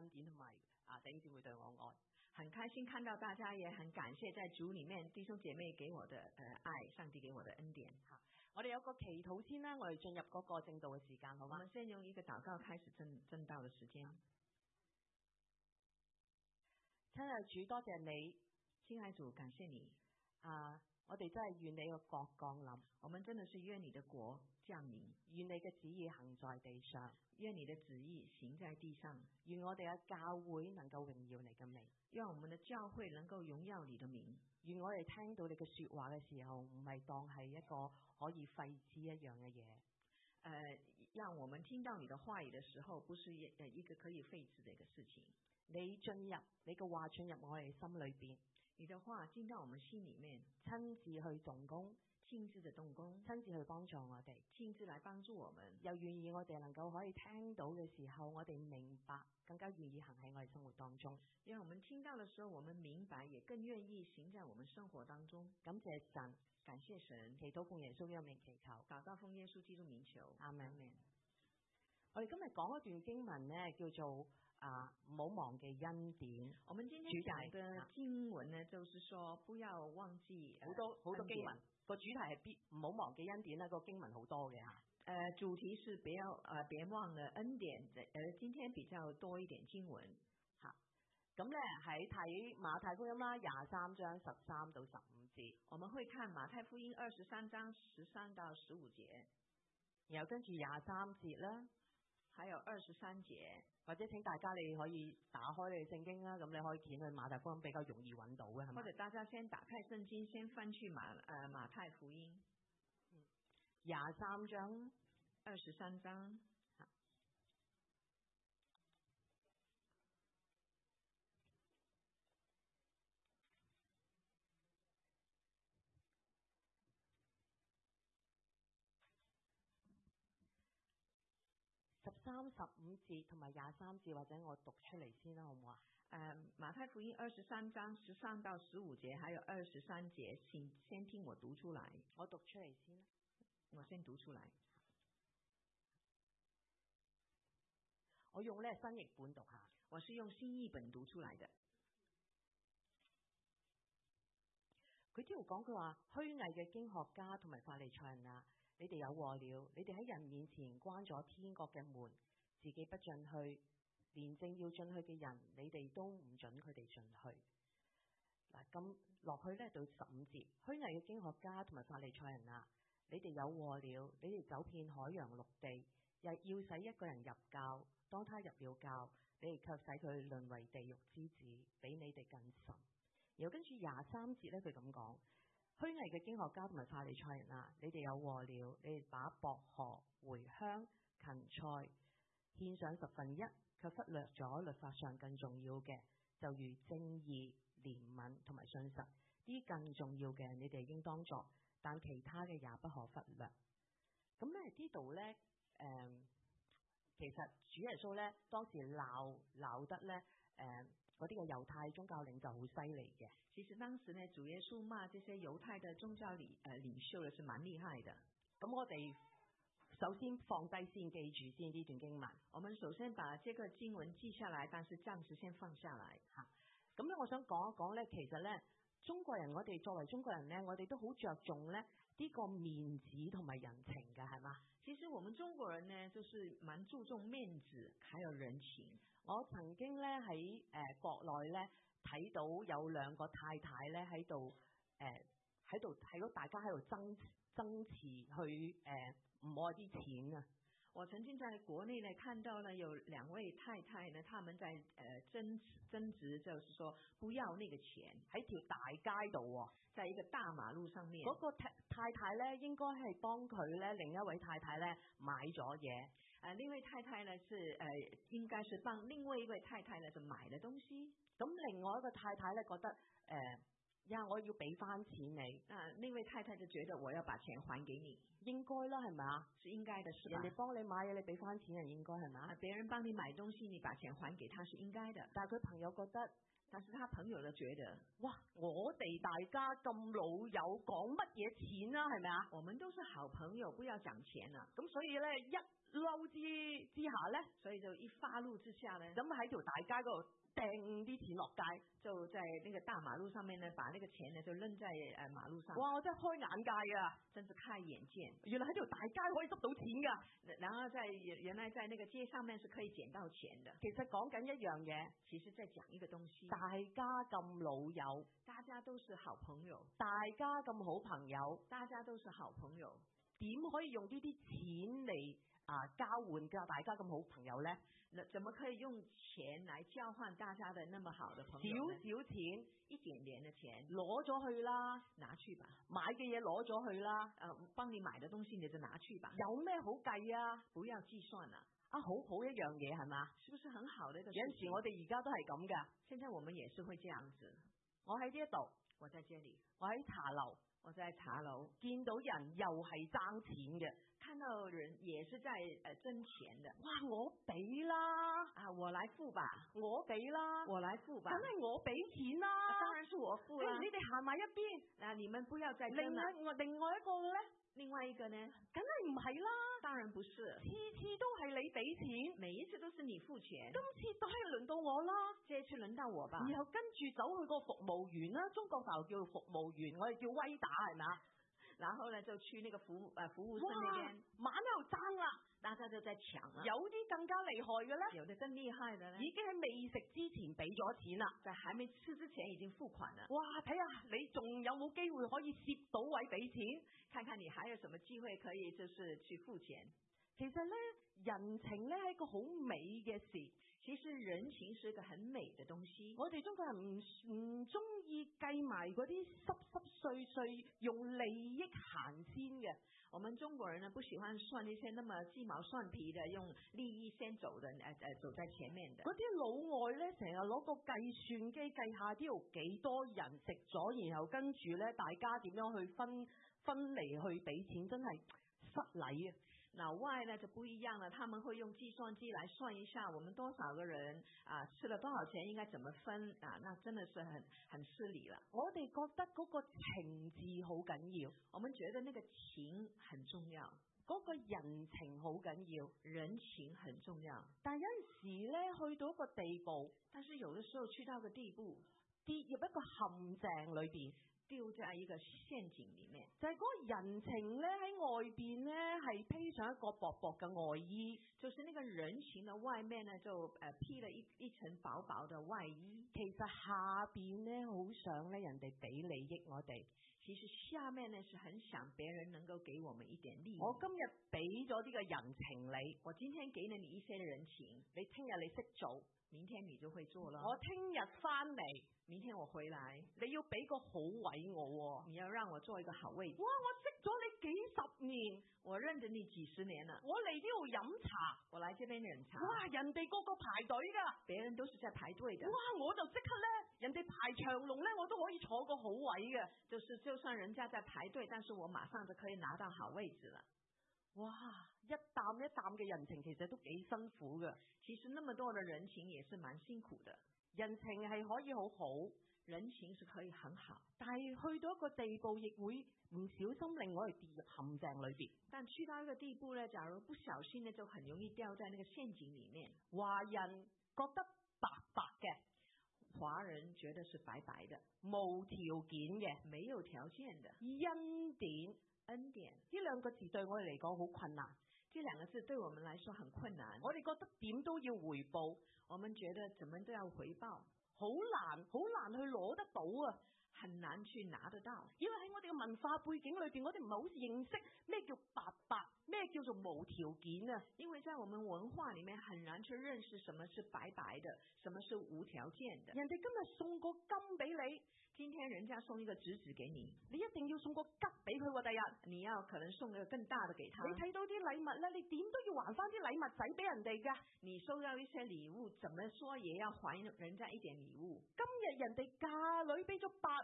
典同埋弟兄姊妹對我愛。 很開心看到大家，也很感謝在主裡面弟兄姐妹給我的愛，上帝給我的恩典。 我哋有個祈禱先啦，我哋進入嗰個正道嘅時間，好嗎？ 我們先用一個禱告開始正道嘅時間。 親愛主，多謝你， 親愛主，感謝你。 我哋真係願你個國降臨， 我們真的是願你的國降臨， 願你嘅旨意行在地上， 願你的旨意行在地上， 願我哋嘅教會能夠榮耀你嘅名， 願我們的教會能夠榮耀你的名， 願我哋聽到你嘅說話嘅時候，唔係當係一個可以廢紙一樣嘅嘢， 讓我們聽到你的話語的時候，不是一個可以廢紙的一個事情。 你嘅話進入我哋心裏邊。 你的話進到我們心裏面， 親自去動工， 親自的動工， 親自去幫助我哋， 親自來幫助我們， 又願意我哋能夠可以聽到嘅時候，我哋明白，更加願意行喺我哋生活當中。 因為我們聽到的時候，我們明白，也更願意行在我們生活當中。 感謝神， 感謝神， 祈禱奉耶穌嘅名祈求， 禱告奉耶穌基督名求， 阿們。我哋今日講一段經文呢，叫做唔好忘記恩典。 我們今天講嘅經文呢，就是說不要忘記好多經文個主題係唔好忘記恩典啦。個經文好多嘅主題是別忘了恩典。今天比較多一點經文吓。 咁咧喺睇馬太福音啦，23章13到15節， 我們會看馬太福音23章13到15節， 然後跟住23節啦。 還有23節， 或者請大家你可以打開你嘅聖經啦，咁你可以揀去馬太福音比較容易揾到嘅，係咪？ 或者大家先打開聖經，先翻去馬太福音 23章 23章。 13、15節同埋23節，或者我讀出嚟先啦，好唔好啊？ 馬太福音23章13到15節，還有23節，請先聽我讀出來。 我讀出嚟先啦， 我先讀出來。 我用呢新譯本讀下， 我是用新譯本讀出來的。 佢呢度講，佢話虛偽嘅經學家同埋法利賽人啊，你哋有禍了！你哋喺人面前關咗天國嘅門，自己不進去，連正要進去嘅人，你哋都唔准佢哋進去。嗱，咁落去呢到15節，虛偽嘅經學家同埋法利賽人啊，你哋有禍了！你哋走遍海洋陸地，又要使一個人入教，當他入了教，你哋卻使佢淪為地獄之子，比你哋更甚。然後跟住23節呢，佢咁講。虛偽嘅經學家同埋法利賽人啊，你哋有禍了！你哋把薄荷、茴香、芹菜獻上1/10，卻忽略咗律法上更重要嘅，就如正義、憐憫同埋信實，啲更重要嘅你哋應當作，但其他嘅也不可忽略。咁咧呢度咧，其實主耶穌咧當時鬧得咧，嗰啲嘅猶太宗教領袖好犀利嘅。 其實當時呢，主耶穌罵這些猶太的宗教領袖呢，是蠻厲害的。 咁我哋首先放低先，記住先呢段經文。 我們首先把這個經文記下來，但是暫時先放下來吓。 咁咧，我想講一講咧，其實咧，中國人我哋作為中國人咧，我哋都好着重咧呢個面子同埋人情嘅，係嘛？ 其實我們中國人呢，就是蠻注重面子，還有人情。 我曾經咧喺國內咧睇到有兩個太太咧喺度睇到大家喺度爭持去唔愛啲錢啊！ 我曾經在國內呢看到呢有兩位太太呢，他們在爭執，就是說不要那個錢， 喺條大街度喎， 在一個大馬路上面。 嗰個太太咧應該係幫佢咧另一位太太咧買咗嘢， 另一位太太呢是應該是幫另外一位太太呢是買了東西。 咁另外一個太太咧覺得呀，我要俾翻錢你， 那位太太就覺得我要把錢還給你， 應該啦，係咪啊？ 是應該的，是吧？ 人哋幫你買嘢，你俾翻錢人應該係咪啊？ 別人幫你買東西，你把錢還給他是應該的。 但係佢朋友覺得， 但是他朋友就覺得， 哇，我哋大家咁老友講乜嘢錢啊，係咪啊？ 我們都是好朋友，不要講錢啊。 咁所以咧一嬲之下咧， 所以就一發怒之下咧， 咁喺條大街嗰度掟啲錢落街， 就在那個大馬路上面呢，把那個錢呢就扔在馬路上。 哇！我真係開眼界啊， 真是開眼界。 原來喺條大街可以執到錢㗎。 然後原來在那個街上面是可以撿到錢的。 其實講緊一樣嘢， 其實在講一個東西。 大家咁老友， 大家都是好朋友， 大家咁好朋友， 大家都是好朋友， 點可以用呢啲錢嚟交換㗎？大家咁好朋友呢？ 那怎麼可以用錢來交換大家的那麼好的朋友呢？ 少錢， 一點點的錢攞咗去啦， 拿去吧。 買嘅嘢攞咗去啦， 幫你買的東西你就拿去吧。 有咩好計啊？ 不要計算啦。 好好一樣嘢係嘛？ 是不是很好的一個事情？ 有陣時我哋而家都係咁㗎。 現在我們也是會這樣子。 我喺呢一度， 我在這裡， 我喺茶樓， 我在茶樓見到人又係爭錢嘅， 看到人也是在爭錢的。 哇！我俾啦， 我來付吧， 我俾啦， 我來付吧， 梗係我俾錢啦， 當然是我付啦。 你哋行埋一邊， 你們不要再爭啦。 另外一個咧， 另外一個呢？ 梗係唔係啦， 當然不是， 次次都係你俾錢， 每一次都是你付錢， 今次都係輪到我啦， 這次輪到我吧。 然後跟住走去個服務員啦，中國大陸叫服務員，我哋叫威打係咪啊？ 然後呢就去那個服務生那邊， 猛喺度爭啦， 大家就在搶啦。 有啲更加厲害嘅咧， 有的更厲害的呢， 已經喺未食之前俾咗錢啦， 在還沒吃之前已經付款了。 哇！睇下你仲有冇機會可以攝到位俾錢， 看看你還有什麼機會可以就是去付錢。 其實咧，人情咧係一個好美嘅事。 其實人情是一個很美的東西。 我哋中國人唔中意計埋嗰啲濕濕碎碎用利益行先嘅。 我們中國人呢不喜歡算那些那麼雞毛蒜皮的，用利益先走的，走在前面的。 嗰啲老外咧成日攞個計算機計下呢度幾多人食咗，然後跟住咧大家點樣去分嚟去俾錢，真係失禮啊！ 老外呢就不一樣了，他們會用計算機來算一下我們多少個人吃了多少錢應該怎麼分那真的是很失禮了。 我哋覺得嗰個情字好緊要， 我們覺得那個情很重要， 嗰個人情好緊要， 人情很重要。 但有陣時咧去到一個地步， 但是有的時候去到個地步， 跌入一個陷阱裏邊， 丟在一個陷阱裏面， 就係嗰個人情咧喺外邊咧係披上一個薄薄嘅外衣， 就是那個人情的外面呢就披了一層薄薄的外衣。 其實下邊咧好想咧人哋俾利益我哋， 其實下面呢是很想別人能夠給我們一點利益。 我今日俾咗呢個人情你， 我今天給了你一些人情， 你聽日你識做， 明天你就會做了。 我聽日翻嚟， 明天我回來， 你要俾個好位我， 你要讓我做一個好位置。 哇！我識咗你幾十年， 我認得你幾十年了。 我嚟呢度飲茶， 我來這邊飲茶。 哇！人哋個個排隊㗎， 別人都是在排隊的。 哇！我就即刻咧，人哋排長龍咧，我都可以坐個好位嘅。 就算人家在排隊，但是我馬上就可以拿到好位置了。 哇！一啖一啖嘅人情其實都幾辛苦嘅。 其實那麼多的人情也是蠻辛苦的。 人情係可以好好， 人情是可以很好， 但係去到一個地步，亦會唔小心令我哋跌入陷阱裏邊。 但去到一個地步呢，假如不小心呢，就很容易掉在那個陷阱裡面。 華人覺得白白嘅， 華人覺得是白白的， 無條件嘅， 沒有條件的， 恩典呢兩個字對我哋嚟講好困難。 這兩個字對我們來說很困難。 我哋覺得點都要回報， 我們覺得怎麼都要回報， 好難去攞得到啊， 很難去拿得到。 因為喺我哋嘅文化背景裏邊，我哋唔係好認識咩叫白白，咩叫做無條件啊。 因為在我們文化裡面很難去認識什麼是白白的，什麼是無條件的。 人哋今日送個金俾你， 今天人家送一個侄子給你， 你一定要送個吉俾佢喎。第日你要可能送個更大的給他。 你睇到啲禮物咧，你點都要還翻啲禮物仔俾人哋噶。 你收到一些禮物，怎麼說也要還人家一點禮物。 今日人哋嫁女俾咗8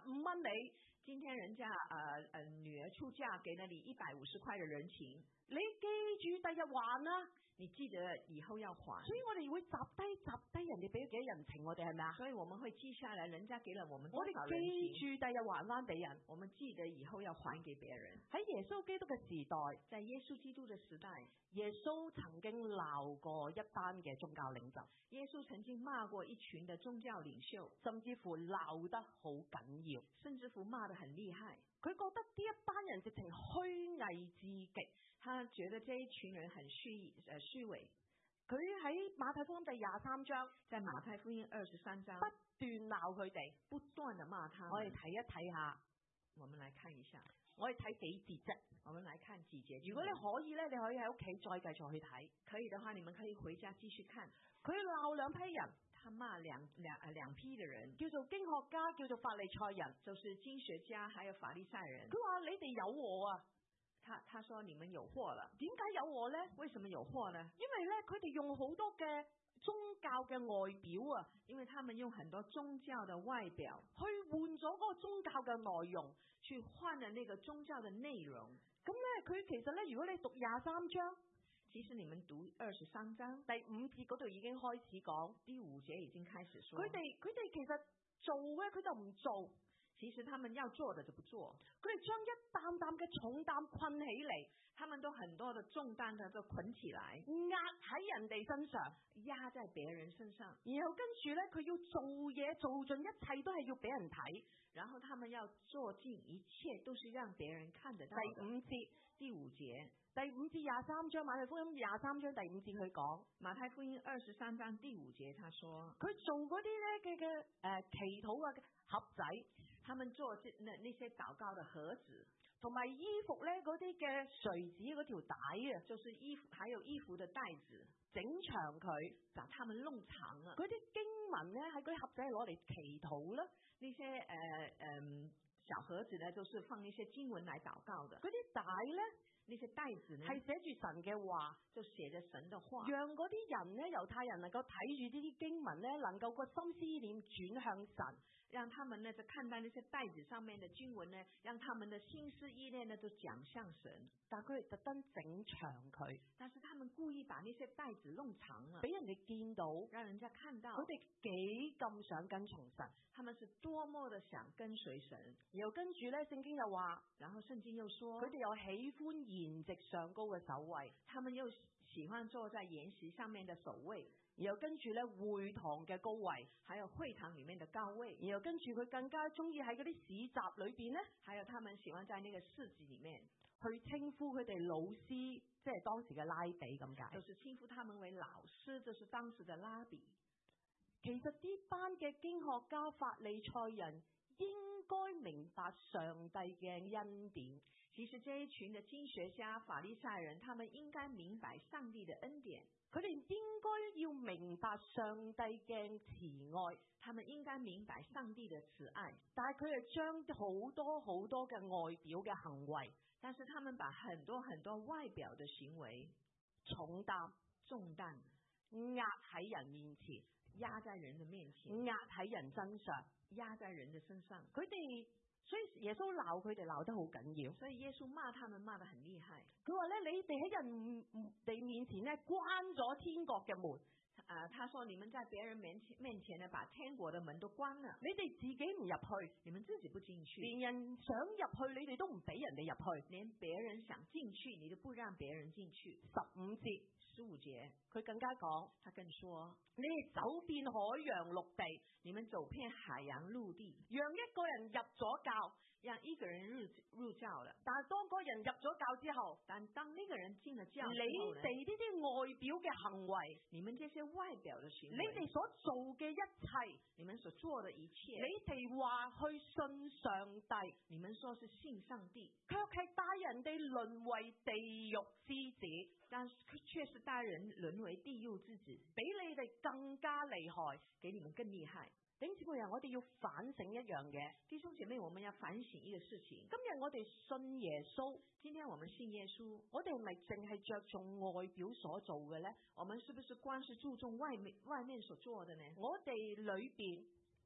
150蚊你， 今天人家女兒出嫁給了你150塊的人情， 你記住第日還啦。 你記得以後要還。 所以我哋會集低人哋俾咗幾多人情我哋係咪啊？ 所以我們會記下來，人家給了我們多我哋少人記情， 住第日還翻俾人。 我們記得以後要還給別人。 喺耶穌基督嘅時代， 在耶穌基督的時代， 耶穌曾經鬧過一班嘅宗教領袖， 耶穌曾經罵過一群的宗教領袖， 甚至乎鬧得好緊要， 甚至乎罵得很厲害。 佢覺得呢一班人直情虛偽至極， 他覺得這一群人很虛偽。 佢喺馬太福音第23章， 在馬太福音23章不斷鬧佢哋， 不斷地罵他們。 我哋睇一睇下， 我們來看一下， 我哋睇幾節啫。 我們來看幾節。 如果你可以咧，你可以喺屋企再繼續去睇。 可以的話，你們可以回家繼續看。 佢鬧兩批人， 他罵兩批的人， 叫做經學家，叫做法利賽人， 就是經學家，還有法利賽人。 佢話你哋有禍啊！ 他說你們有禍了。 點解有禍呢？ 為什麼有禍呢？ 因為咧，佢哋用好多嘅宗教嘅外表啊， 因為他們用很多宗教的外表去換咗嗰個宗教嘅內容， 去換了那個宗教的內容。 咁咧，佢其實咧，如果你讀23章， 其實你們讀23章第5節嗰度已經開始講， 第5節已經開始說， 佢哋其實做嘅佢就唔做。 其實他們要做的就不做， 佢哋將一擔擔嘅重擔困起嚟， 他們都很多的重擔的都捆起來， 壓喺人哋身上， 壓在別人身上。 然後跟住咧，佢要做嘢做盡一切都係要俾人睇， 然後他們要做盡一切都是讓別人看得到的。第5節 23章馬太福音23章第5節佢講， 馬太福音23章第5節他說， 佢做嗰啲咧嘅祈禱嘅盒仔， 他們做那些禱告的盒子， 同埋衣服咧嗰啲嘅垂子嗰條帶啊， 就是衣服，還有衣服的帶子， 整長佢， 把他們弄長了。 嗰啲經文咧喺嗰啲盒仔係攞嚟祈禱啦， 那些小盒子呢，就是放一些經文來禱告的。 嗰啲帶咧， 那些帶子呢， 係寫住神嘅話， 就寫着神的話， 讓嗰啲人咧，猶太人能夠睇住呢啲經文咧，能夠個心思意念轉向神。 讓他們呢就看到那些帶子上面的經文呢，讓他們的心思意念呢都講向神。 但佢哋特登整長佢， 但是他們故意把那些帶子弄長了， 俾人哋見到， 讓人家看到佢哋幾咁想跟從神， 他們是多麼的想跟隨神。 然後跟住咧，聖經又話， 然後聖經又說， 佢哋又喜歡筵席上高嘅首位， 他們又喜歡坐在筵席上面的首位。 然後跟住咧，會堂嘅高位， 還有會堂裏面的高位。 然後跟住佢更加中意喺嗰啲市集裏邊咧， 還有他們喜歡在那個市集裏面去稱呼佢哋老師，即係當時嘅拉比咁解。 就是稱呼他們為老師，就是當時的拉比。 其實呢班嘅經學家、法利賽人應該明白上帝嘅恩典。 其實這一群的經學家、法利賽人，他們應該明白上帝的恩典。 佢哋應該要明白上帝嘅慈愛， 他們應該明白上帝的慈愛。 但係佢哋將好多嘅外表嘅行為， 但是他們把很多外表的行為重擔壓喺人面前， 壓在人的面前， 壓喺人身上， 壓在人的身上。 佢哋。所以耶穌鬧佢哋鬧得好緊要， 所以耶穌罵他們罵得很厲害。 佢話咧，你哋喺人哋面前咧關咗天國嘅門。 他說你們在別人面前呢，把天國的門都關了， 你哋自己唔入去， 你們自己不進去， 連人想入去，你哋都唔俾人哋入去， 連別人想進去，你都不讓別人進去。15節， 佢更加講， 他更說， 你哋走遍海洋陸地， 你們走遍海洋陸地， 讓一個人入咗教， 讓一個人入教了。 但係當嗰人入咗教之後， 但當那個人進了教之後， 你哋呢啲外表嘅行為， 你們這些外表的行為， 你哋所做嘅一切， 你們所做的一切， 你哋話去信上帝， 你們說是信上帝， 卻係帶人哋淪為地獄之子， 但卻是帶人淪為地獄之子， 比你哋更加厲害， 比你們更厲害。 弟兄姊妹，我哋要反省一樣嘢。 弟兄姐妹，我們要反省一個事情。 今日我哋信耶穌， 今天我們信耶穌， 我哋係咪淨係着重外表所做嘅呢？ 我們是不是光是注重外面所做的呢？ 我哋裏邊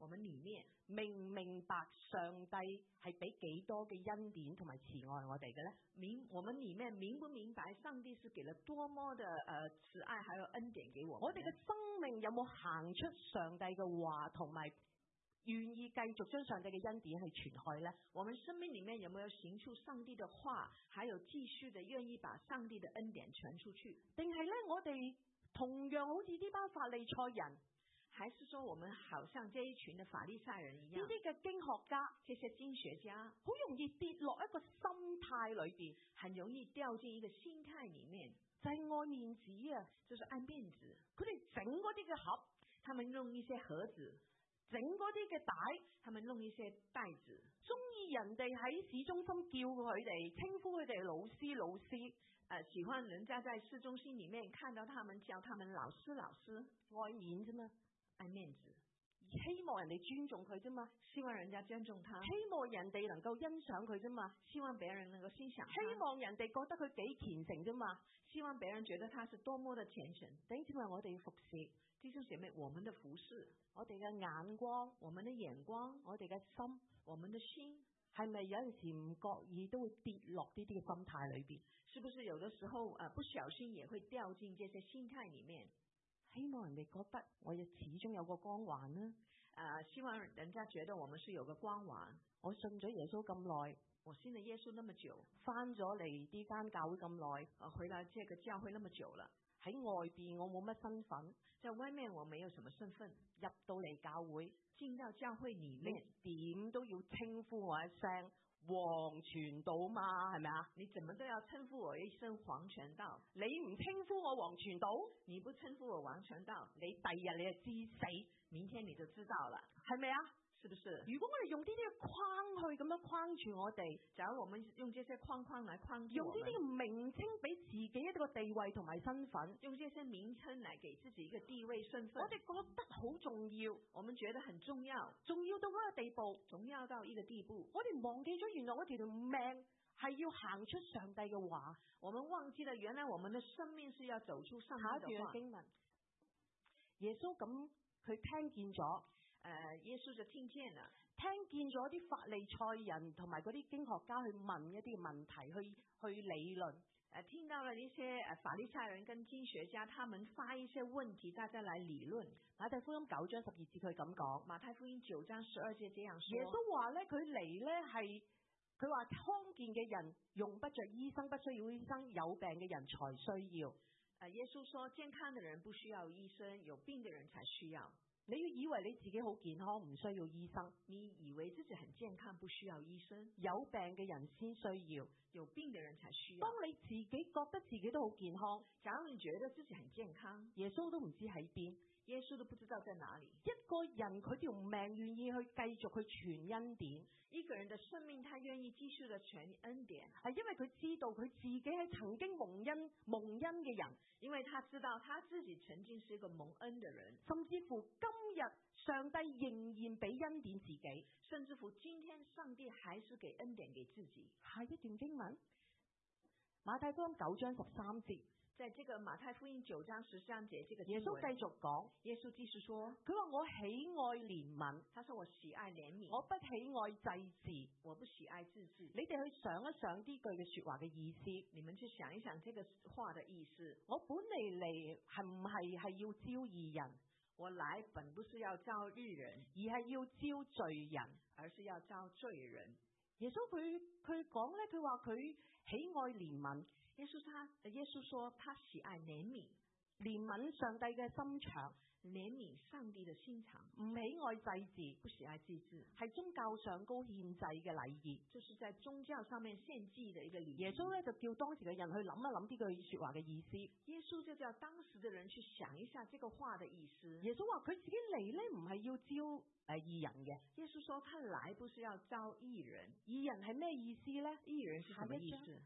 我們裏面明唔明白上帝係俾幾多嘅恩典同埋慈愛我哋嘅咧？ 我們裏面明不明白上帝是給了多麼的慈愛還有恩典給我們？ 我哋嘅生命有冇行出上帝嘅話，同埋願意繼續將上帝嘅恩典去傳開咧？ 我們生命裏面有沒有行出上帝的話，還有繼續的願意把上帝的恩典傳出去？ 定係咧我哋同樣好似呢班法利賽人？ 還是說我們好像這一群的法利賽人一樣？ 呢啲嘅經學家， 這些經學家好容易跌落一個心態裏邊， 很容易掉進一個心態裏面， 就係愛面子啊， 就是愛面子。 佢哋整嗰啲嘅盒， 他們弄一些盒子； 整嗰啲嘅帶， 他們弄一些袋子。 中意人哋喺市中心叫佢哋，稱呼佢哋老師老師， 喜歡人家在市中心裏面看到他們叫他們老師老師， 愛面啫嘛。 愛面子， 希望人哋尊重佢啫嘛， 希望人家尊重他， 希望人哋能夠欣賞佢啫嘛， 希望別人能夠欣賞他， 希望人哋覺得佢幾虔誠啫嘛， 希望別人覺得他是多麼的虔誠。 弟兄姊妹，我哋要服侍弟兄姐妹，我們的服侍， 我哋嘅眼光， 我們的眼光， 我哋嘅心， 我們的心， 係咪有陣時唔覺意都會跌落呢啲嘅心態裏邊？ 是不是有的時候不小心也會掉進這些心態裏面？ 希望人哋覺得我亦始終有個光環啦。 希望人家覺得我們是有個光環。 我信咗耶穌咁耐， 我信了耶穌那麼久， 翻咗嚟呢間教會咁耐， 回來這個教會那麼久了， 喺外邊我冇乜身份， 在外面我沒有什麼身份， 入到嚟教會， 進到教會裏面， 點都要稱呼我一聲黃傳道嘛，係咪啊？ 你怎麼都要稱呼我一聲黃傳道？ 你唔稱呼我黃傳道， 你不稱呼我黃傳道， 你第日你就知死， 明天你就知道了， 係咪啊？ 是不是？ 如果我哋用呢啲嘅框去咁樣框住我哋， 假如我們用這些框來框住用呢啲嘅名稱俾自己一個地位同埋身份， 用這些名稱來給自己一個地位身份， 我哋覺得好重要， 我們覺得很重要， 重要到嗰個地步， 重要到一個地步， 我哋忘記咗原來我條命係要行出上帝嘅話， 我們忘記了原來我們的生命是要走出上帝的話。 經文，耶穌咁佢聽見咗。 耶穌就聽見了， 聽見咗啲法利賽人同埋嗰啲經學家去問一啲問題，去理論。 聽到了一些法利賽人跟經學家，他們發一些問題，大家來理論。 馬太福音9章12節佢咁講， 馬太福音9章12節這樣說。 耶穌話咧，佢嚟咧係，佢話康健嘅人用不着醫生，不需要醫生，有病嘅人才需要。 耶穌說，健康的人不需要醫生，有病的人才需要。 你要以為你自己好健康，唔需要醫生。 你以為自己很健康，不需要醫生。 有病嘅人先需要， 有病嘅人才需要。 當你自己覺得自己都好健康， 假如你覺得自己很健康， 耶穌都唔知喺邊， 耶穌都不知道在哪裡。 一個人佢條命願意去繼續去傳恩典， 一個人的生命他願意繼續的傳恩典， 係因為佢知道佢自己係曾經蒙恩嘅人， 因為他知道他自己曾經是一個蒙恩的人， 甚至乎今日上帝仍然俾恩典自己， 甚至乎今天上帝還是給恩典給自己。 下一段經文，馬太福音9章13節。 在這個馬太福音9章13節，這個耶穌繼續講， 耶穌繼續說， 佢話我喜愛憐憫， 他說我喜愛憐憫， 我不喜愛祭祀， 我不喜愛祭祀。 你哋去想一想呢句嘅說話嘅意思， 你們去想一想這個話的意思。 我本嚟係唔係要招義人？ 我來本不是要招義人， 而係要招罪人， 而是要招罪人。 耶穌佢講咧，佢話佢喜愛憐憫。 耶穌說他喜愛憐憫， 憐憫上帝嘅心腸， 憐憫上帝的心腸， 唔喜愛祭祀， 不喜愛祭祀， 係宗教上高獻祭嘅禮儀， 就是在宗教上面獻祭的一個禮儀。 耶穌咧就叫當時嘅人去諗一諗呢句說話嘅意思。 耶穌就叫當時嘅人去想一下這個話的意思。 耶穌話佢自己嚟咧唔係要招義人嘅。 耶穌說他來不是要招義人， 義人係咩意思咧？ 義人是什麼意思？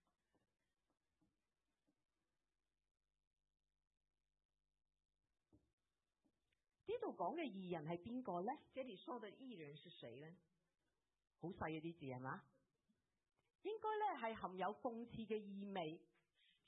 呢度講嘅義人係邊個咧？ 這裏說的義人是誰呢？ 好細嗰啲字係嘛？應該咧係含有諷刺嘅意味。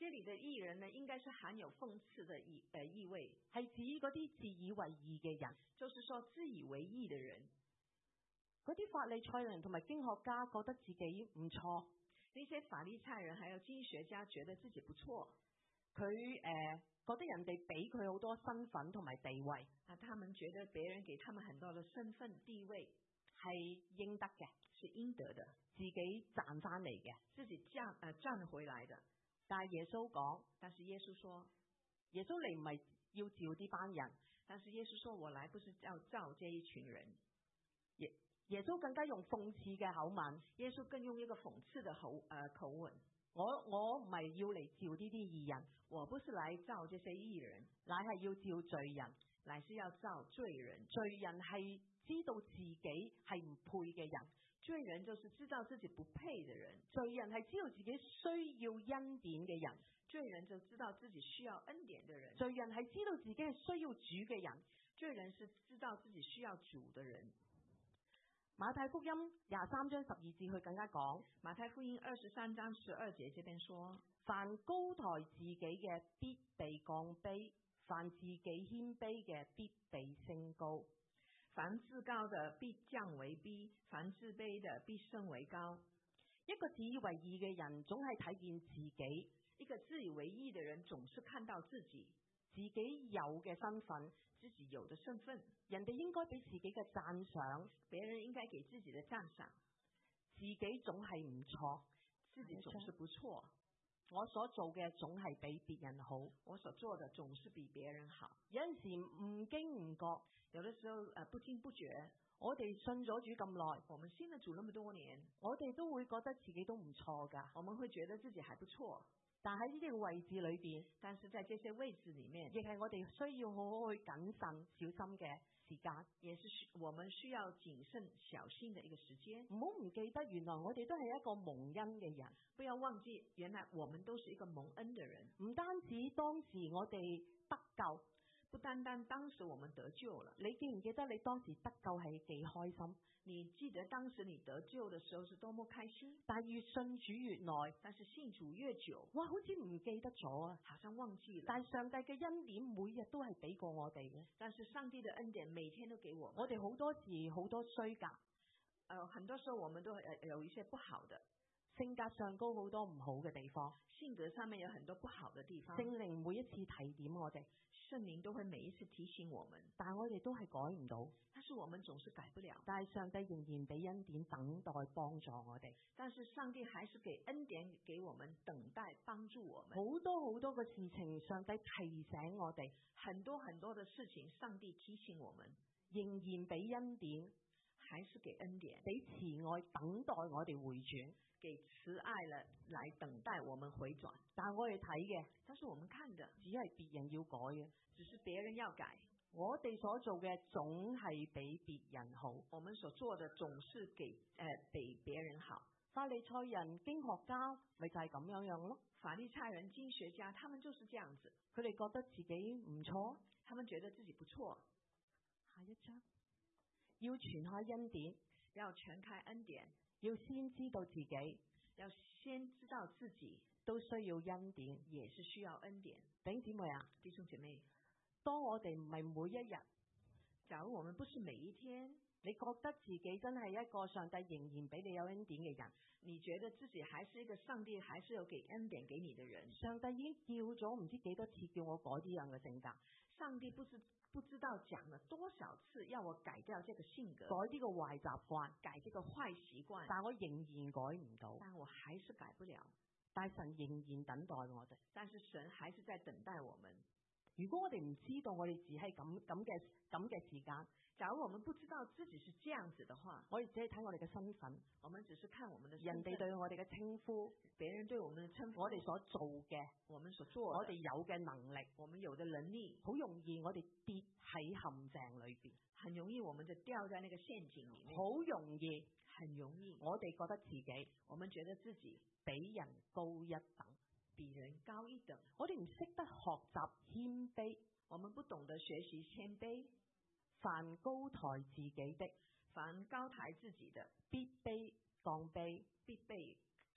這裡的義人呢，應該是含有諷刺的意味， 係指嗰啲自以為義嘅人， 就是說自以為義的人。 嗰啲法利賽人同埋經學家覺得自己唔錯， 那些法利賽人還有經學家覺得自己不錯， 佢覺得人哋俾佢好多身份同埋地位， 他們覺得別人給他們很多的身份地位係應得嘅， 是應得的， 自己賺翻嚟嘅， 自己賺回來的。 但係耶穌講， 但是耶穌說， 耶穌嚟唔係要召啲班人， 但是耶穌說我來不是要召這一群人。 耶穌更加用諷刺嘅口吻， 耶穌更用一個諷刺的口吻。 我唔係要嚟召呢啲義人， 我不是來召這些義人， 乃係要召罪人， 乃是要召罪人。 罪人係知道自己係唔配嘅人， 罪人就是知道自己不配的人。 罪人係知道自己需要恩典嘅人， 罪人就知道自己需要恩典的人。 罪人係知道自己係需要主嘅人， 罪人是知道自己需要主的人。 馬太福音23章12節佢更加講， 馬太福音23章12節這邊說， 凡高抬自己嘅必被降卑，凡自己謙卑嘅必被升高。 凡自高的必降為卑，凡自卑的必升為高。 一個自以為義嘅人總係睇見自己， 一個自以為義的人總是看到自己有嘅身份， 自己有的身份， 人哋應該俾自己嘅讚賞， 別人應該給自己的讚賞， 自己總係唔錯， 自己總是不錯。 我所做嘅總係比別人好， 我所做的總是比別人好。 有陣時唔經唔覺， 有的時候不經不覺， 我哋信咗主咁耐， 我們信了主那麼多年， 我哋都會覺得自己都唔錯㗎， 我們會覺得自己還不錯。 但喺呢啲位置裏邊， 但是在這些位置裡面， 亦係我哋需要好好去謹慎小心嘅時間， 也是我們需要謹慎小心的一個時間。 唔好唔記得，原來我哋都係一個蒙恩嘅人， 不要忘記，原來我們都是一個蒙恩的人。 唔單止當時我哋得救， 不單單當時我們得救了， 你記唔記得你當時得救係幾開心？ 你記得當時你得救的時候是多麼開心？ 但越信主越耐， 但是信主越久， 哇，好似唔記得咗啊， 好像忘記了。 但係上帝嘅恩典每日都係俾過我哋嘅， 但是上帝的恩典每天都給我們。 我哋好多時好多衰格， 很多時候我們都有一些不好的。 性格上高好多唔好嘅地方， 性格上面有很多不好的地方。 聖靈每一次提點我哋， 聖靈都會每一次提醒我們， 但係我哋都係改唔到。 但是我們總是改不了。 但係上帝仍然俾恩典等待幫助我哋。 但是上帝還是給恩典給我們，等待幫助我們。 好多好多嘅事情，上帝提醒我哋， 很多很多的事情，上帝提醒我們， 仍然俾恩典， 還是給恩典， 俾慈愛等待我哋回轉。 給慈愛了來等待我們回轉， 但係我哋睇嘅， 但是我們看的只係別人要改嘅， 只是別人要改。 我哋所做嘅總係比別人好， 我們所做的總是比別人好。 法利賽人、經學家咪就係咁樣咯。 法利賽人、經學家，他們就是這樣子， 佢哋覺得自己唔錯， 他們覺得自己不錯。 下一章，要傳開恩典， 要傳開恩典。 要先知道自己， 要先知道自己都需要恩典， 也是需要恩典。 弟兄姊妹啊， 弟兄姐妹， 當我哋唔係每一日， 假如我們不是每一天， 你覺得自己真係一個上帝仍然俾你有恩典嘅人， 你覺得自己還是一個上帝還是有給恩典給你的人， 上帝已經叫咗唔知幾多次叫我改呢樣嘅性格， 上帝不知道講了多少次要我改掉這個性格， 改呢個壞習慣， 改這個壞習慣， 但我仍然改唔到， 但我還是改不了。 但神仍然等待我哋， 但是神還是在等待我們。 如果我哋唔知道我哋只係咁嘅時間， 假如我們不知道自己是這樣子的話， 我哋只係睇我哋嘅身份， 我們只是看我們的身份， 人哋對我哋嘅稱呼， 別人對我們的稱呼， 我哋所做嘅， 我們所做的， 我哋有嘅能力， 我們有的能力， 好容易我哋跌喺陷阱裏邊， 很容易我們就掉在那個陷阱裏面， 好容易， 很容易， 我哋覺得自己， 我們覺得自己比人高一等， 比人高一等， 我哋唔識得學習謙卑， 我們不懂得學習謙卑。 凡高抬自己的， 凡高抬自己的， 必被降卑； 必被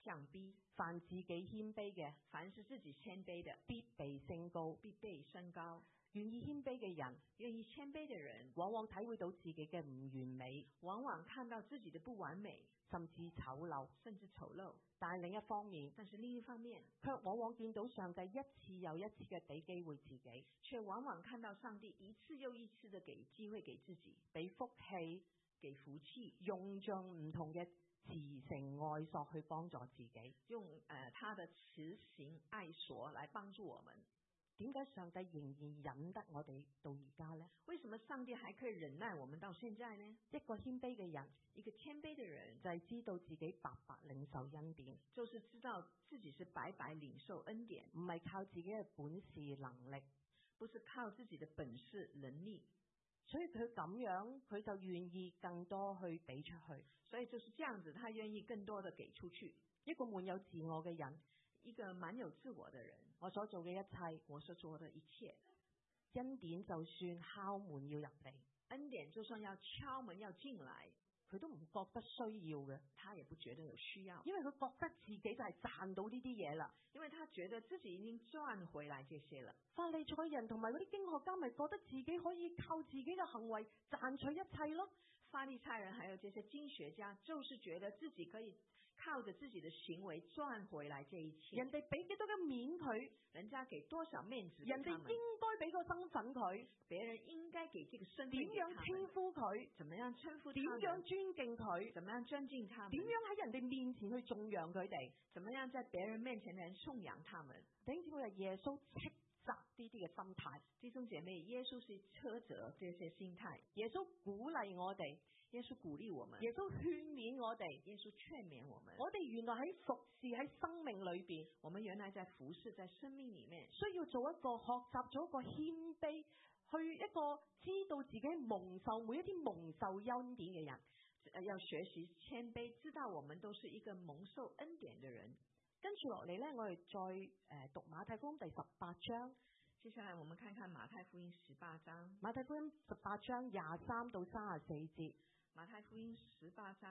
降卑， 凡自己謙卑嘅， 凡是自己謙卑的， 必被升高。 必被升高。 願意謙卑嘅人， 願意謙卑的人， 往往體會到自己嘅唔完美， 往往看到自己的不完美， 甚至醜陋， 甚至醜陋。 但係另一方面， 但是另一方面， 卻往往見到上帝一次又一次嘅俾機會自己， 卻往往看到上帝一次又一次的給機會給自己， 俾福氣， 給福氣， 用盡唔同嘅慈繩愛索去幫助自己， 用他的慈繩愛索來幫助我們。 點解上帝仍然忍得我哋到而家呢？ 為什麼上帝還可以忍耐我們到現在呢？ 一個謙卑嘅人， 一個謙卑的人就係知道自己白白領受恩典， 就是知道自己是白白領受恩典， 唔係靠自己嘅本事能力， 不是靠自己的本事能力。 所以佢咁樣，佢就願意更多去俾出去。 所以就是這樣子，他願意更多的給出去。 一個滿有自我嘅人， 一個滿有自我的人， 我所做嘅一切， 我所做的一切， 恩典就算敲門要入嚟， 恩典就算要敲門要進來， 佢都唔覺得需要嘅， 他也不覺得有需要， 因為佢覺得自己就係賺到呢啲嘢啦， 因為他覺得自己已經賺回來這些了。 法利賽人同埋嗰啲經學家咪覺得自己可以靠自己嘅行為賺取一切咯。 法利賽人還有這些經學家，就是覺得自己可以靠着自己的行為賺回來這一切。 人哋俾幾多嘅面佢， 人家給多少面子給他們， 人哋應該俾個身份佢， 別人應該給這個身份點樣稱呼佢， 怎麼樣稱呼他們， 點樣尊敬佢， 怎麼樣尊敬他們， 點樣喺人哋面前去頌揚佢哋， 怎麼樣在別人面前來頌揚他們。 弟兄姊妹，耶穌斥責呢啲嘅心態。 弟兄姐妹，耶穌是斥責這些心態， 耶穌鼓勵我哋， 耶穌鼓勵我們， 耶穌勸勉我哋， 耶穌勸勉我們。 我哋原來喺服侍喺生命裏邊， 我們原來在服侍在生命裏面， 需要做一個學習咗一個謙卑，去一個知道自己蒙受每一天蒙受恩典嘅人， 要學習謙卑，知道我們都是一個蒙受恩典的人。 跟住落嚟呢，我哋再讀馬太福音第18章。 接下來我們看看馬太福音18章， 馬太福音18章23到34節。 馬太福音18章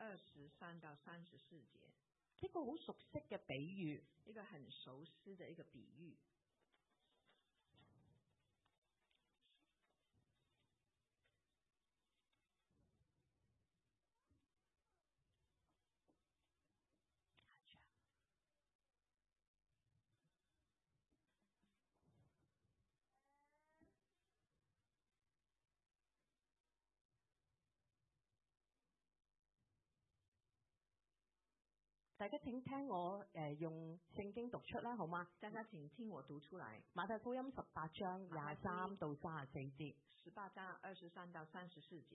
23到34節， 一個好熟悉嘅比喻， 一個很熟悉的一個比喻。 大家請聽我用聖經讀出啦，好嗎？ 大家請聽我讀出來。 馬太福音18章23到34節。 18章23到34節。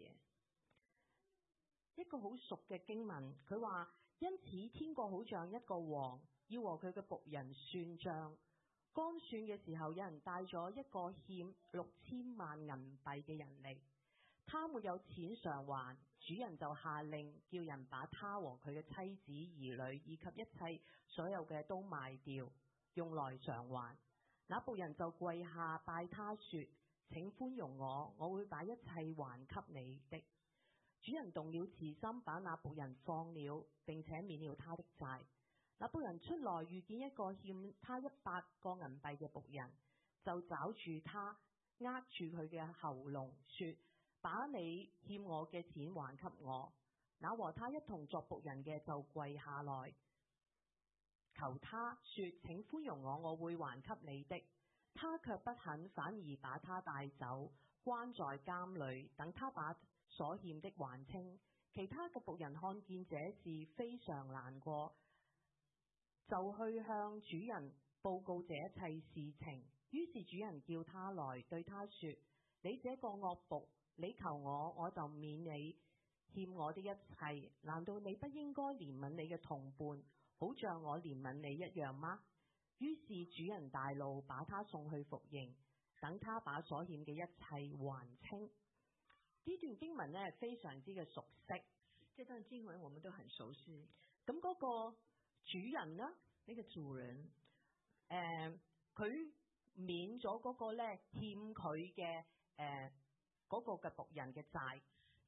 一個好熟嘅經文，佢話：因此天國好像一個王要和佢嘅僕人算賬，剛算嘅時候，有人帶咗一個欠6000萬銀幣嘅人嚟。他沒有錢償還，主人就下令叫人把他和佢嘅妻子兒女以及一切所有嘅都賣掉，用來償還。那僕人就跪下拜他說：請寬容我，我會把一切還給你的。主人動了慈心，把那僕人放了，並且免了他的債。那僕人出來遇見一個欠他100個銀幣嘅僕人，就抓住他，握住佢嘅喉嚨說：把你欠我嘅錢還給我。那和他一同作僕人嘅就跪下來求他說：請寬容我，我會還給你的。他卻不肯，反而把他帶走，關在監裏，等他把所欠的還清。其他嘅僕人看見這事，非常難過，就去向主人報告這一切事情。於是主人叫他來，對他說：你這個惡僕，你求我，我就免你欠我的一切。難道你不應該憐憫你嘅同伴，好像我憐憫你一樣嗎？於是主人大怒，把他送去服刑，等他把所欠嘅一切還清。呢段經文呢，非常之嘅熟悉。 這段經文我們都很熟悉。 咁嗰個主人呢， 呢個主人， 佢免咗嗰個咧欠佢嘅嗰個嘅僕人嘅債。 他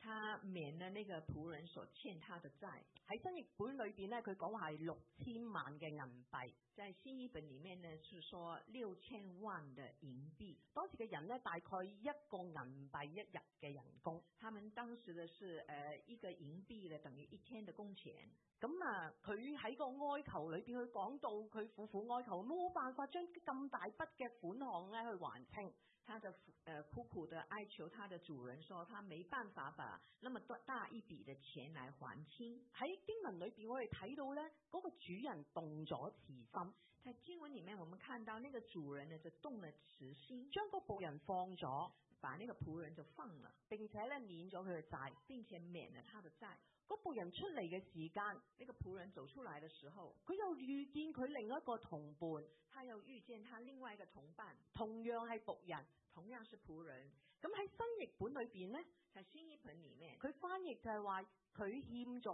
他免了那個僕人所欠他的債。 喺新譯本裏邊咧，佢講話係6000萬嘅銀幣。 在新譯本裡面呢，是說6000萬的銀幣。 當時嘅人呢，大概1個銀幣1日嘅人工。 他們當時的是一個銀幣呢，等於1天的工錢。 咁佢喺個哀求裏邊，佢講到佢苦苦哀求，冇辦法將咁大筆嘅款項咧去還清。 他的苦苦的哀求他的主人說，他沒辦法把那麼大一筆的錢來還清。 喺經文裏邊，我哋睇到咧，嗰個主人動咗慈心。 在經文裡面，我們看到那個主人呢就動了慈心， 將個僕人放咗， 把那個僕人就放了， 並且咧免咗佢嘅債， 並且免了他的債。 個僕人出嚟嘅時間， 那個僕人走出來的時候， 佢又遇見佢另一個同伴， 他又遇見他另外一個同伴， 同樣係僕人， 同樣是僕人。 咁喺新譯本裏邊咧， 在新譯本裡面， 佢翻譯就係話佢欠咗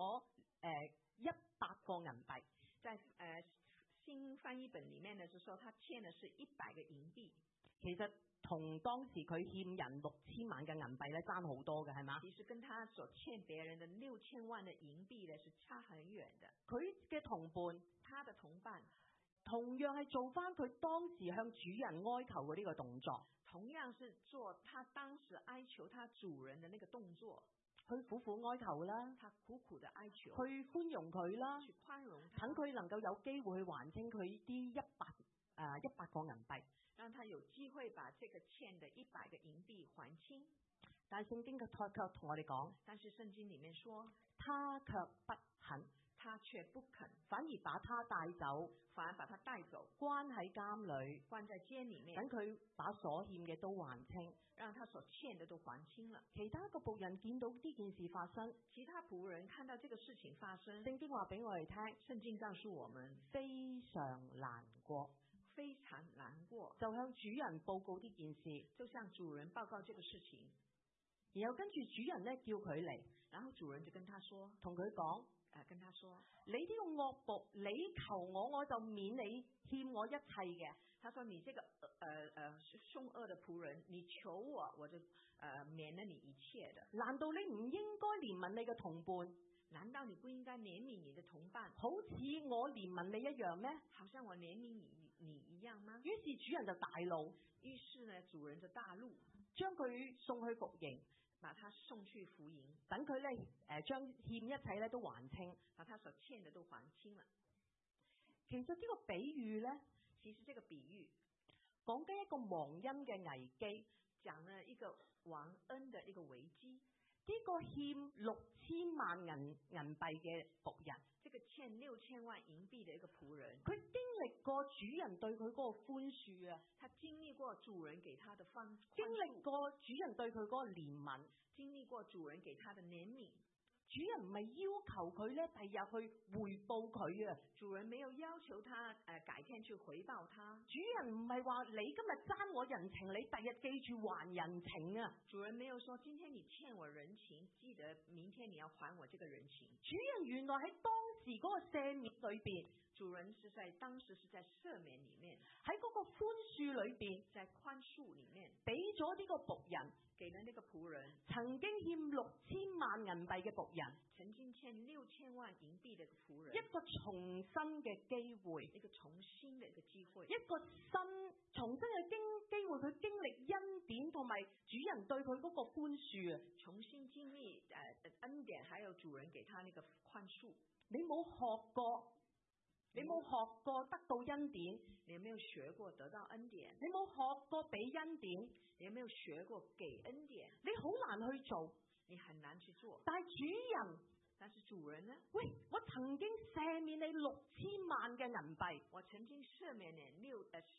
100個銀幣。 在新翻譯本裡面呢，是說他欠的是100個銀幣。 其實同當時佢欠人6000萬嘅銀幣咧爭好多嘅，係嘛？ 其實跟他所欠別人的6000萬的銀幣呢是差很遠的。 佢嘅同伴， 他的同伴同樣係做翻佢當時向主人哀求嘅呢個動作， 同樣是做他當時哀求他主人的那個動作。 去苦苦哀求啦， 他苦苦的哀求， 去寬容佢啦， 去寬容他， 等佢能夠有機會去還清佢啲100個銀幣， 讓他有機會把這個欠的100個銀幣還清。 但係聖經卻同我哋講， 但是聖經裡面說， 他卻不肯， 他卻不肯， 反而把他帶走， 反而把他帶走， 關喺監裏， 關在監裡面， 等佢把所欠嘅都還清， 讓他所欠的都還清了。 其他個僕人見到呢件事發生， 其他僕人看到這個事情發生， 聖經話俾我哋聽， 聖經告訴我們非常難過， 非常難過， 就向主人報告呢件事， 就向主人報告這個事情， 然後跟住主人咧叫佢嚟， 然後主人就跟他說， 同佢講， 跟他說， 你呢個惡僕，你求我，我就免你欠我一切嘅。 他說，你這個兇惡的僕人，你求我，我就免了你一切的。 難道你唔應該憐憫你嘅同伴？ 難道你不應該憐憫你的同伴？ 好似我憐憫你一樣咩？ 好像我憐憫你一樣嗎？ 於是主人就大怒， 於是呢，主人就大怒， 將佢送去服刑， 把他送去服刑， 等佢咧將欠一切咧都還清， 把他所欠的都還清了。 其實呢個比喻咧， 其實這個比喻講緊一個忘恩嘅危機， 講了一個忘恩的一個危機。 呢個欠6000萬銀幣嘅僕人， 這個欠6000萬銀幣的一個僕人， 佢經歷過主人對佢嗰個寬恕啊， 他經歷過主人給他的寬恕， 經歷過主人對佢嗰個憐憫， 經歷過主人給他的憐憫。 主人唔係要求佢咧，第日去回報佢啊。 主人沒有要求他改天去回報他。 主人唔係話你今日爭我人情，你第日記住還人情啊。 主人沒有說今天你欠我人情，記得明天你要還我這個人情。 主人原來喺當時嗰個赦免裏邊， 主人是在當時是在赦免裏面， 喺嗰個寬恕裏邊， 在寬恕裏面俾咗呢個僕人， 給了那個僕人曾經欠6000萬銀幣嘅僕人， 曾經欠6000萬銀幣的僕人， 一個重新嘅機會， 一個重新的一個機會， 一個重新嘅機會，佢經歷恩典同埋主人對佢嗰個寬恕啊， 重新經歷恩典，還有主人給他那個寬恕。 你冇學過，你冇學過得到恩典， 你有沒有學過得到恩典？ 你冇學過俾恩典， 你有沒有學過給恩典？ 你好難去做， 你很難去做。 但係但是主人呢？ 喂，我曾經赦免你6000萬嘅銀幣， 我曾經赦免了你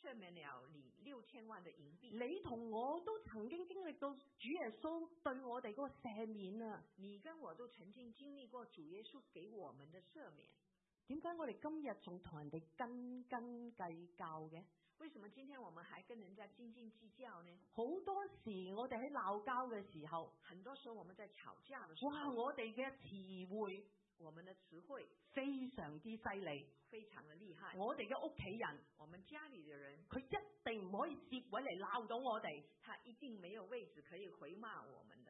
6000萬的銀幣。 你同我都曾經經歷到主耶穌對我哋嗰個赦免啊！ 你跟我都曾經經歷過主耶穌給我們的赦免。 點解我哋今日仲同人哋斤斤計較嘅？ 為什麼今天我們還跟人家斤斤計較呢？ 好多時我哋喺鬧交嘅時候， 很多時候我們在吵架的時候， 哇！我哋嘅詞彙， 我們的詞彙非常之犀利， 非常的厲害。 我哋嘅屋企人， 我們家裏的人， 佢一定唔可以攝位嚟鬧到我哋， 他一定沒有位置可以回罵我們的。 弟兄姊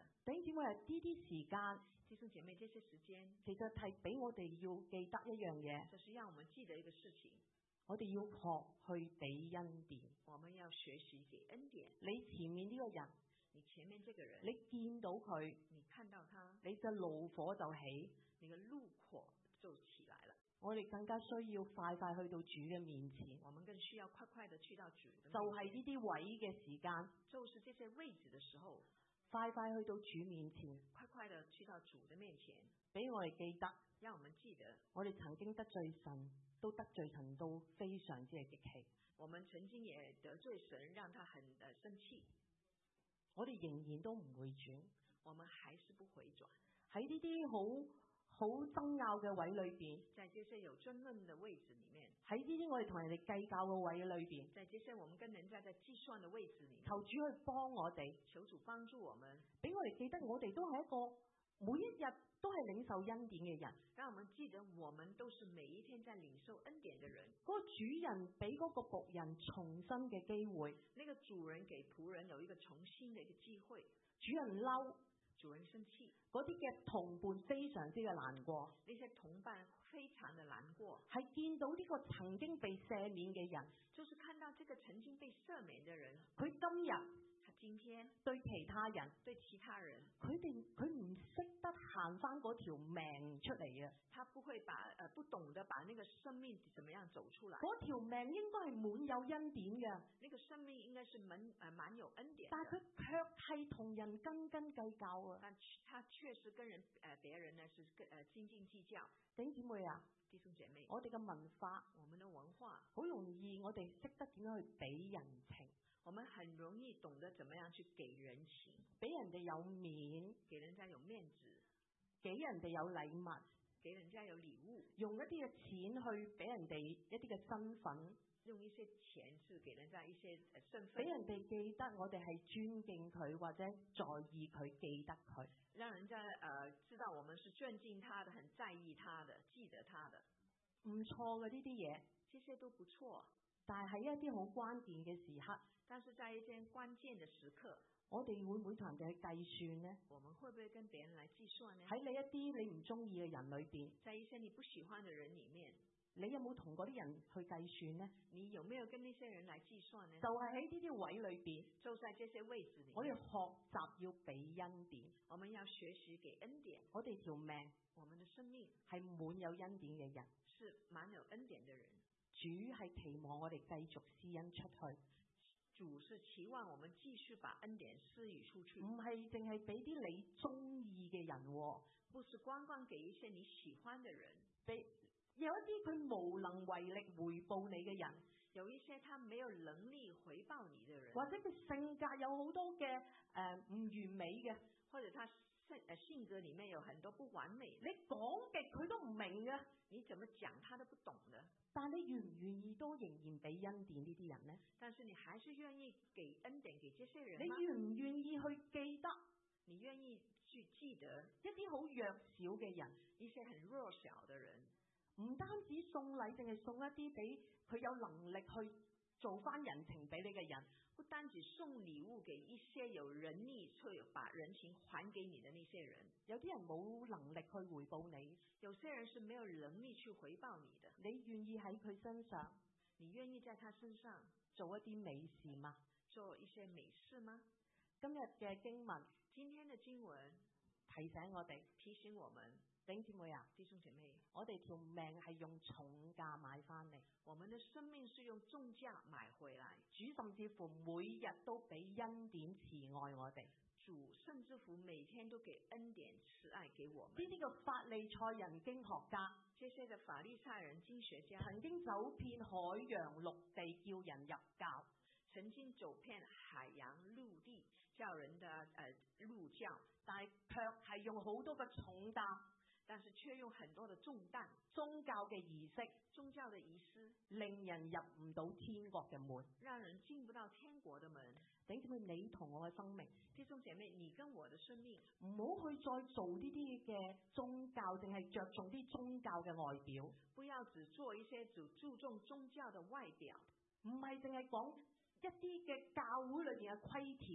姊妹啊，呢啲時間弟兄姐妹，這些時間其實係俾我哋要記得一樣嘢， 就是讓我們記得一個事情， 我哋要學去俾恩典。 我們要學習給恩典。 你前面呢個人， 你前面這個人， 你見到佢， 你看到他， 你嘅怒火就起， 那個怒火就起來了。 我哋更加需要快快去到主嘅面前。 我們更需要快快的去到主的面前。 就係呢啲位嘅時間， 就是這些位置的時候， 快快去到主面前， 快快的去到主的面前， 俾我哋記得， 讓我們記得， 我哋曾經得罪神，都得罪神到非常之嘅極其。 我們曾經也得罪神，讓他很生氣。 我哋仍然都唔會轉， 我們還是不回轉。 喺呢啲好爭拗嘅位裏邊， 在這些有爭論的位置裏面， 喺呢啲我哋同人哋計較嘅位裏邊， 在這些我們跟人家在計算的位置裏面， 求主去幫我哋， 求主幫助我們， 俾我哋記得我哋都係一個每一日都係領受恩典嘅人。 讓我們記得我們都是每一天在領受恩典的人。 嗰個主人俾嗰個僕人重新嘅機會， 那個主人給僕人有一個重新的一個機會。 主人嬲， 主人生氣， 嗰啲嘅同伴非常之嘅難過， 那些同伴非常的難過， 係見到呢個曾經被赦免嘅人， 就是看到這個曾經被赦免的人， 佢今日他今天對其他人， 對其他人， 佢唔識得行翻嗰條命出嚟啊！ 他不會不懂得把那個生命怎麼樣走出來。 嗰條命應該係滿有恩典嘅， 那個生命應該是滿有恩典的， 但佢卻係同人斤斤計較啊！ 但他確實跟別人呢是斤斤計較。 弟兄姊妹啊， 弟兄姐妹， 我哋嘅文化， 我們的文化好容易我哋識得點樣去俾人情， 我們很容易懂得怎麼樣去給人情， 俾人哋有面， 給人家有面子， 給人哋有禮物， 給人家有禮物， 用一啲嘅錢去俾人哋一啲嘅身份， 用一些錢是給人家一些身份， 俾人哋記得我哋係尊敬佢或者在意佢，記得佢， 讓人家知道我們是尊敬他的，很在意他的，記得他的， 唔錯嘅呢啲嘢， 這些都不錯。 但係喺一啲好關鍵嘅時刻， 但是在一些關鍵的時刻， 我哋會唔會同人哋去計算呢？ 我們會不會跟別人來計算呢？ 喺你一啲你唔中意嘅人裏邊， 在一些你不喜歡的人裏面， 你有冇同嗰啲人去計算呢？ 你有沒有跟那些人來計算呢？ 就係喺呢啲位裏邊， 就在這些位置裏面， 我哋學習要俾恩典， 我們要學習給恩典。 我哋條命， 我們的生命係滿有恩典嘅人， 是滿有恩典的人。 主係期望我哋繼續施恩出去， 主是期望我們繼續把恩典施予出去， 唔係淨係俾啲你中意嘅人， 不是光光給一些你喜歡的人， 俾有一啲佢無能為力回報你嘅人， 有一些他沒有能力回報你的人， 或者佢性格有好多嘅唔完美嘅， 或者他性格裏面有很多不完美， 你講極佢都唔明嘅， 你怎麼講他都不懂的。 但你願唔願意都仍然俾恩典呢啲人呢？ 但是你還是願意給恩典給這些人嗎？ 你願唔願意去記得？ 你願意去記得一啲好弱小嘅人， 一些很弱小的人， 唔單止送禮，淨係送一啲俾佢有能力去做翻人情俾你嘅人。 不單只送禮物給一些有能力去把人情還給你的那些人， 有啲人冇能力去回報你， 有些人是沒有能力去回報你的。 你願意喺佢身上， 你願意在他身上做一啲美事嗎？ 做一些美事嗎？ 今日嘅經文， 今天的經文提醒我哋， 提醒我們， 弟兄姊妹啊， 弟兄姐妹， 我哋條命係用重價買翻嚟， 我們的生命是用重價買回來。 主甚至乎每日都俾恩典慈愛我哋， 主甚至乎每天都給恩典慈愛給我們。 呢啲嘅法利賽人經學家， 這些的法利賽人經學家曾經走遍海洋陸地叫人入教， 曾經走遍海洋陸地叫人的入教， 但係卻係用好多嘅重擔， 但是卻用很多的重擔， 宗教嘅儀式， 宗教的儀式令人入唔到天國嘅門， 讓人進不到天國的門。 弟兄姊妹，你同我嘅生命， 弟兄姐妹，你跟我的生命， 唔好去再做呢啲嘅宗教，淨係着重啲宗教嘅外表， 不要只做一些只注重宗教的外表， 唔係淨係講一啲嘅教會裏邊嘅規條，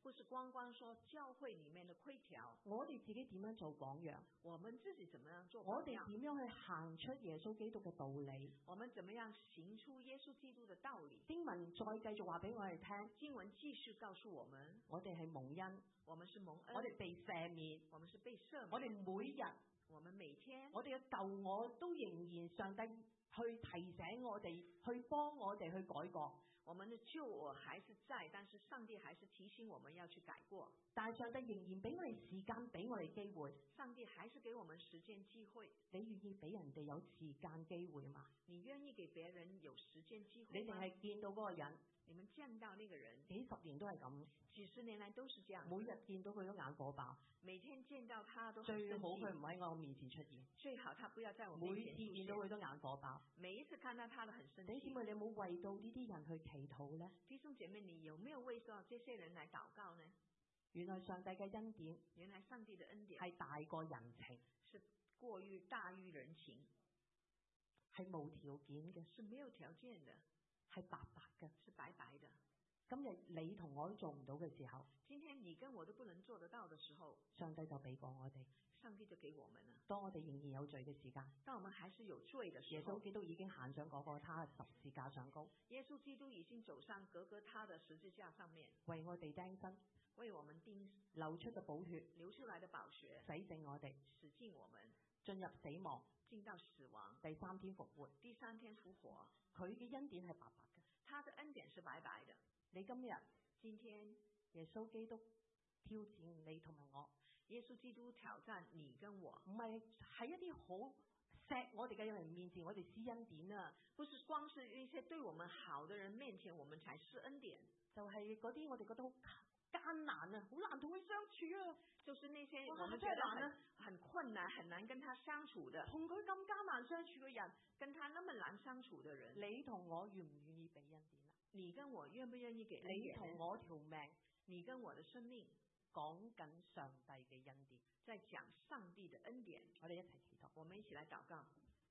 不是光光說教會裡面的規條， 我哋自己點樣做榜樣， 我們自己怎麼樣做我哋榜樣， 點樣去行出耶穌基督嘅道理。 我們怎麼樣行出耶穌基督的道理。 經文再繼續話俾我哋聽， 經文繼續告訴我們， 我哋係蒙恩， 我們是蒙恩， 我哋被赦免， 我們是被赦免， 我哋每日， 我們每天， 我哋嘅舊我都仍然上帝去提醒我哋，去幫我哋去改過。 我們的舊我還是在，但是上帝還是提醒我們要去改過。 但係上帝仍然俾我哋時間，俾我哋機會。 上帝還是給我們時間機會。 你願意俾人哋有時間機會嗎？ 你願意給別人有時間機會嗎？ 你哋係見到嗰個人， 你們見到那個人， 幾十年都係咁， 幾十年來都是這樣， 每日見到佢都眼火爆。 每天見到他都最好佢唔喺我面前出現， 最好他不要在我每面前次見到佢都眼火爆。 每一次看到他都很生氣。 弟兄姊妹，你有冇為到呢啲人去祈禱呢？ 弟兄姐妹，你有沒有為到這些人來禱告呢？ 原來上帝嘅恩典， 原來上帝的恩典係大過人情， 是大於人情， 係無條件嘅， 是沒有條件的， 係白白嘅， 是白白的。 今日你同我都做唔到嘅時候， 今天你跟我都不能做得到的時候， 上帝就俾過我哋， 上帝就給我們了。 當我哋仍然有罪嘅時間， 當我們還是有罪的時候， 耶穌基督已經行上嗰個他十字架上高， 耶穌基督已經走上各各他的十字架上面， 為我哋釘身， 為我們流出嘅寶血， 流出來的寶血， 洗淨我哋， 洗淨我們， 進入死亡， 進到死亡， 第三天復活， 第三天復活。 佢嘅恩典係白白嘅， 他的恩典是白白的。 你今日今天耶穌基督挑戰你同埋我， 耶穌基督挑戰你跟我， 唔係喺一啲好錫我哋嘅人面前，我哋施恩典啊， 不是光是一些對我們好的人面前，我們才施恩典， 就係嗰啲我哋覺得好艱難啊，好難同佢相處啊， 就是那些我們覺得很困難、很難跟他相處的， 同佢咁艱難相處嘅人， 跟他那麼難相處的人， 你同我願唔願意俾恩典啊？ 你跟我願不願意給恩典？ 你同我條命， 你跟我的生命， 講緊上帝嘅恩典， 在講上帝的恩典。 我哋一齊祈禱， 我們一起來禱告。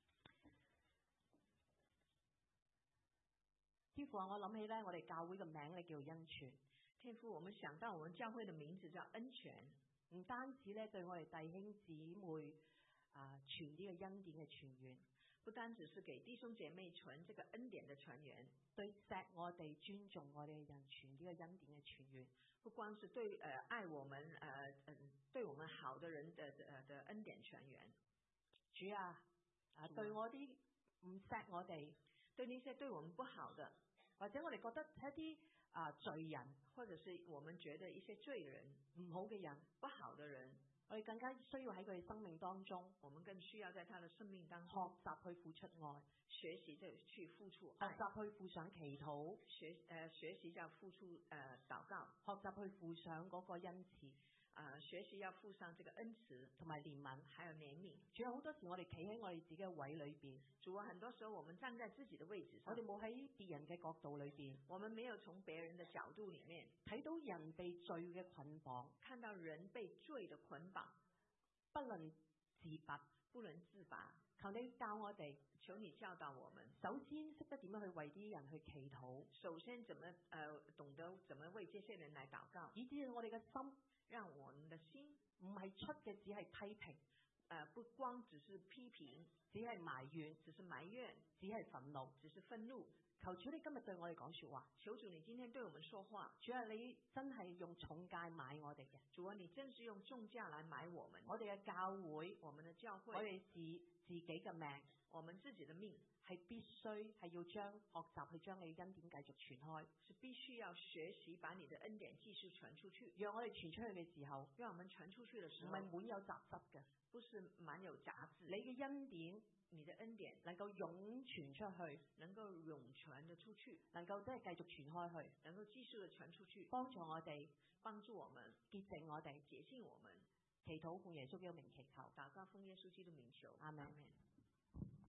天父啊，我諗起咧，我哋教會嘅名咧叫恩泉。 天父，我們想到我們教會的名字叫恩泉， 唔單止咧對我哋弟兄姊妹傳呢個恩典嘅傳員， 不單只是給弟兄姐妹傳這個恩典的傳員， 對錫我哋、尊重我哋嘅人傳呢個恩典嘅傳員， 不光是對愛我們對我們好的人的恩典傳員。 主啊，對我啲唔錫我哋， 對那些對我們不好的， 或者我哋覺得係一啲罪人， 或者是我們覺得一些罪人、 唔好嘅人、 不好的人， 我哋更加需要喺佢哋生命當中， 我們更需要在他的生命當中學習去付出愛， 學習去付出愛， 學習去付上祈禱， 學習要付出禱告， 學習去付上嗰個恩慈。 學習要附上這個恩慈同埋憐憫， 還有憐憫。 主要好多時我哋企喺我哋自己嘅位裏邊， 主要很多時候我們站在自己的位置上， 我哋冇喺別人嘅角度裏邊， 我們沒有從別人的角度裏面睇到人被罪嘅捆綁， 看到人被罪的捆綁， 不能自拔， 不能自拔。 求你教我哋， 求你教導我們， 首先識得點樣去為啲人去祈禱， 首先懂得怎麼為這些人來禱告， 以至我哋嘅心， 讓我們的心唔係出嘅只係批評， 不光只是批評， 只係埋怨， 只是埋怨， 只係憤怒， 只是憤怒。 求主你今日對我哋講說話， 求主你今天對我們說話。 主啊，你真係用重價買我哋嘅， 主啊，你真是用重價來買我們。 我哋嘅教會， 我們的教會， 我哋是自己嘅命， 我們自己的命係必須係要將學習去將你嘅恩典繼續傳開， 是必須要學習把你的恩典繼續傳出去。 讓我哋傳出去嘅時候， 讓我們傳出去的時候， 唔係滿有雜質嘅， 不是滿有雜質。 你嘅恩典， 你的恩典能夠湧傳出去， 能夠湧傳得出去， 能夠真係繼續傳開去， 能夠繼續的傳出去， 幫助我哋， 幫助我們， 潔淨我哋， 潔淨我們。 祈禱奉耶穌基督名祈求， 禱告奉耶穌基督名求， 阿門。 阿門。